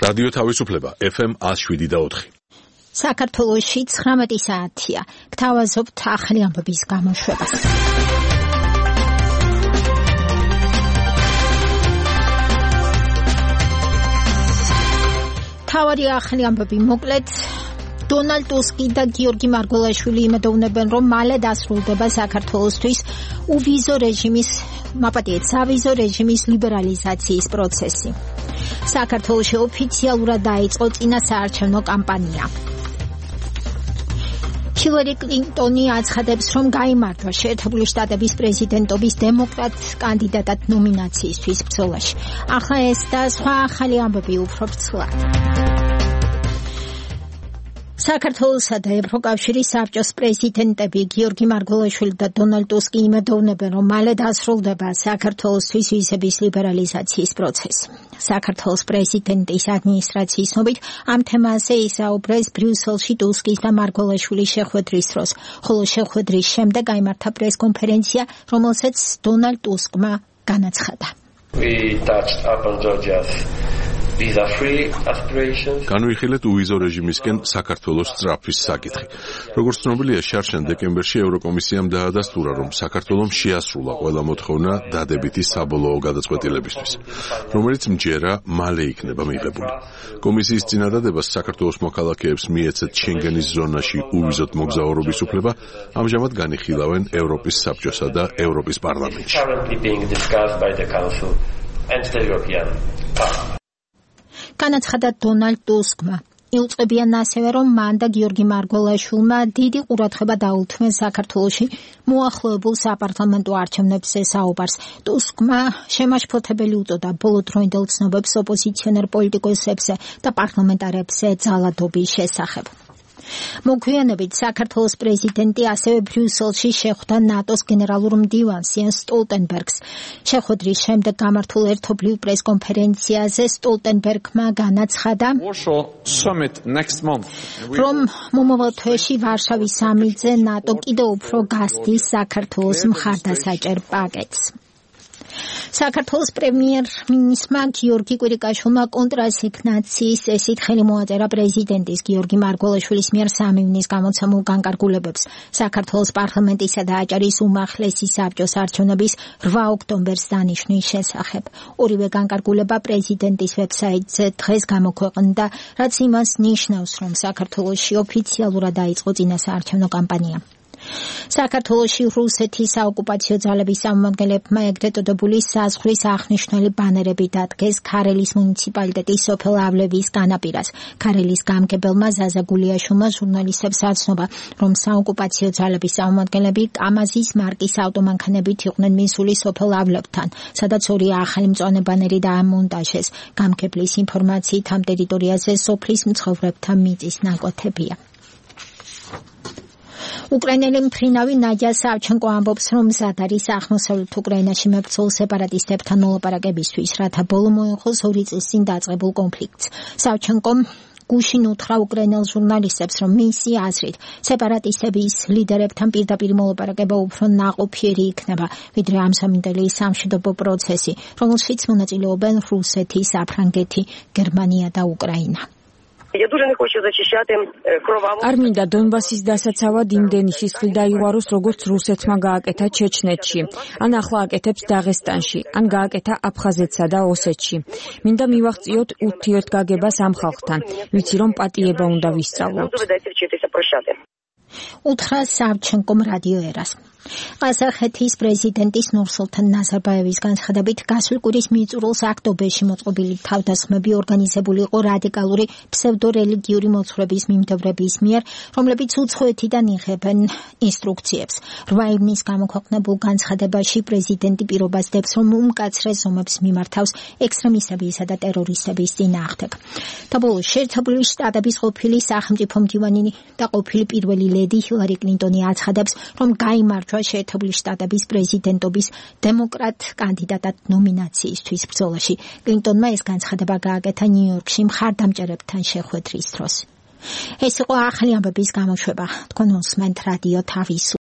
რადიო თავისუფლება FM 107.4. საქართველოში 19 საათია. გთავაზობთ ახალი ამბების გამოშვებას. თავარი ახალი ამბები მოკლედ დონალდ ტუსკი და გიორგი მარგველაშვილი იმედოვნებენ, რომ მალე დასრულდება საქართველოსთვის uvizო რეჟიმის, სავიზო რეჟიმის ლიბერალიზაციის პროცესი. საქართველოში ოფიციალურად დაიწყო წინასაარჩევნო კამპანია. ჰილარი კლინტონი აცხადებს, რომ გაიმარჯვა შეერთებული შტატების პრეზიდენტობის დემოკრატ კანდიდატად ნომინაციისთვის ბრძოლაში. ახლა ეს და სხვა ახალი ამბები უფრო ფრთხილად. საქართველოსა და ევროკავშირის საბჭოს პრეზიდენტები გიორგი მარგველაშვილი და დონალდ ტუსკი იმედოვნებენ, რომ მალე დასრულდება საქართველოსთვის ვიზების ლიბერალიზაციის პროცესი. საქართველოს პრეზიდენტის ადმინისტრაციის ცნობით ამ თემაზე ისაუბრეს ბრიუსელში ტუსკის და მარგველაშვილის შეხვედრის დროს, ხოლო შეხვედრის შემდეგ გაიმართა პრესკონფერენცია, რომელსაც დონალდ ტუსკმა განაცხადა. განვიხილეთ უვიზო რეჟიმისკენ საქართველოს სწრაფვის საკითხი. როგორც ცნობილია, შარშან დეკემბერში ევროკომისიამ დაადასტურა, რომ საქართველომ შეასრულა ყველა მოთხოვნა დადებითი საბოლოო გადაწყვეტილებისთვის, რომელიც მჯერა მალე იქნება მიღებული. კომისიის წინადადებას საქართველოს მოქალაქეებს მიეცეთ შენგენის ზონაში უვიზოდ მოგზაურობის უფლება, ამჟამად განიხილავენ ევროპის საბჭოსა და ევროპის პარლამენტში. განაცხადა დონალდ ტუსკმა. იუწყებიან ასევე, რომ მან და გიორგი მარგველაშვილმა დიდი ყურადღება დაუთმეს საქართველოში მოახლოებულ საპარლამენტო არჩევნებზე საუბარს. ტუსკმა შემაშფოთებელი უწოდა ბოლოდროინდელ ცნობებს ოპოზიციონერ პოლიტიკოსებზე და პარლამენტარებზე ძალადობის შესახებ. მოგვიანებით საქართველოს პრეზიდენტი ასევე ბრიუსელში შეხვდა ნატოს გენერალურ მდივანს იენს სტოლტენბერგს. შეხვედრის შემდეგ გამართულ ერთობლივ პრესკონფერენციაზე სტოლტენბერგმა განაცხადა, რომ მომავალ თვეში ვარშავის სამიტზე ნატო კიდევ უფრო გასდის საქართველოს მხარდასაჭერ პაკეტს. საქართველოს პრემიერ-მინისტრმა გიორგი კვირიკაშვილმა კონტრასიგნაციის წესით ხელი მოაწერა პრეზიდენტის გიორგი მარგველაშვილის მიერ სამივნის გამოცემულ განკარგულებებს საქართველოს პარლამენტისა და აჭარის უმაღლესი საბჭოს არჩევნების 8 ოქტომბერს დანიშვნის შესახებ. ორივე განკარგულება პრეზიდენტის ვებსაიტზე დღეს გამოქვეყნდა, რაც იმას ნიშნავს, რომ საქართველოში ოფიციალურად დაიწყო წინასაარჩევნო კამპანია. საქართველოში რუსეთის საოკუპაციო ძალების წარმომადგენლებმა ეგრეთ წოდებული საზღვრის აღნიშნული ბანერები დადგეს ქარელის მუნიციპალიტეტის სოფელ ავლების განაპირას. ქარელის გამგებელმა ზაზა გულიაშვილმა ჟურნალისტებს აცნობა, რომ საოკუპაციო ძალების წარმომადგენლები კამაზის მარკის ავტომანქანებით იყვნენ მისული სოფელ ავლებთან, სადაც ორი ახალი მწვანე ბანერი დაამონტაჟეს. გამგებლის ინფორმაციით ამ ტერიტორიაზე სოფლის მცხოვრებთა მიწის ნაკვეთებია. უკრაინელი მფრინავი ნადია სავჩენკო ამბობს, რომ მზად არის აღმოსავლეთ უკრაინაში მებრძოლ სეპარატისტებთან მოლაპარაკებისთვის, რათა ბოლო მოეღოს 2 წლის წინ დაწყებულ კონფლიქტს. სავჩენკომ გუშინ უთხრა უკრაინელ ჟურნალისტებს, რომ მისი აზრით სეპარატისტების ლიდერებთან პირდაპირ მოლაპარაკება უფრო ნაყოფიერი იქნება, ვიდრე ამსამინდელი სამშვიდობო პროცესი, რომელშიც მონაწილეობენ რუსეთი, საფრანგეთი, გერმანია და უკრაინა. არ მინდა დონბასის დასაცავად იმდენი სისხლი დაიღვაროს, როგორც რუსეთმა გააკეთა ჩეჩნეთში, ან ახლა აკეთებს დაღესტანში, ან გააკეთა აფხაზეთსა და ოსეთში. მინდა მივაღწიოთ ურთიერთგაგებას ამ ხალხთან, ვიცი რომ პატიება უნდა ვისწავლოთ. უთხრა სავჩენკომ რადიო ერას. ყაზახეთის პრეზიდენტის ნურსულთან ნაზარბაევის განცხადებით გასულ კვირის მიწურულს აქტობეში მოწყობილი თავდასხმები ორგანიზებული იყო რადიკალური ფსევდორელიგიური მოძღვრების მიმდევრების მიერ, რომლებიც უცხოეთიდან იღებენ ინსტრუქციებს. 8 ივნის გამოქვეყნებულ განცხადებაში პრეზიდენტი პირობას დებს, რომ უმკაცრეს ზომებს მიმართავს ექსტრემისტებისა და ტერორისტების წინააღმდეგ. და ბოლოს შეერთებული შტატების ყოფილი სახელმწიფო მდივანი და ყოფილი პირველი ლედი ჰილარი კლინტონი აცხადებს, რომ გაიმარჯვა შეერთებული შტატების პრეზიდენტობის დემოკრატ კანდიდატად ნომინაციისთვის ბრძოლაში. კლინტონმა ეს განცხადება გააკეთა ნიუ-იორკში მხარდამჭერებთან შეხვედრის დროს. ეს იყო ახალი ამბების გამოშვება. თქვენ უსმენთ რადიო თავისუფლება.